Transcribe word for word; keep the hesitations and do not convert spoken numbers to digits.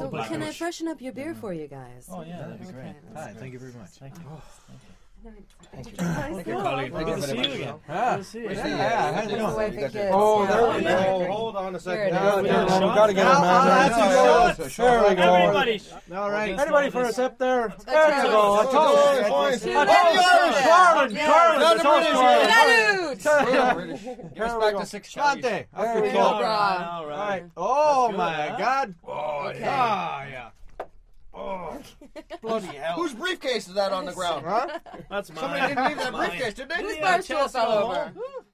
So Black can I Bush. freshen up your beer for you guys? Oh yeah, that'd be Okay, great. that's Hi, thank you very much. Thank you. Thank you. Thank you, colleague. Good to see you again. Good to see you. Yeah, yeah, how's it That's the way going? for kids. Oh, there Yeah. we Yeah. go. Hold on a Here second. it Yeah, is. yeah, Yeah. we gotta get Now, him now, out. that's There a shot. we go. Everybody. All right. Anybody Anybody for a sip there? That's There you right. go. I told you. That's I right. told you. Carlin, Yeah. Carlin, Not it's the all British. Carlin. Salute! Give us back to six Shante. There There we go. go. All right, all All right. right. Oh, good, my huh? God. Oh, Okay. Ah, yeah. Oh, bloody hell. Whose briefcase is that on the ground? Huh? That's mine. Somebody didn't leave that Mine. briefcase, did they? Whose Yeah, bar stool chance to fell go over? home.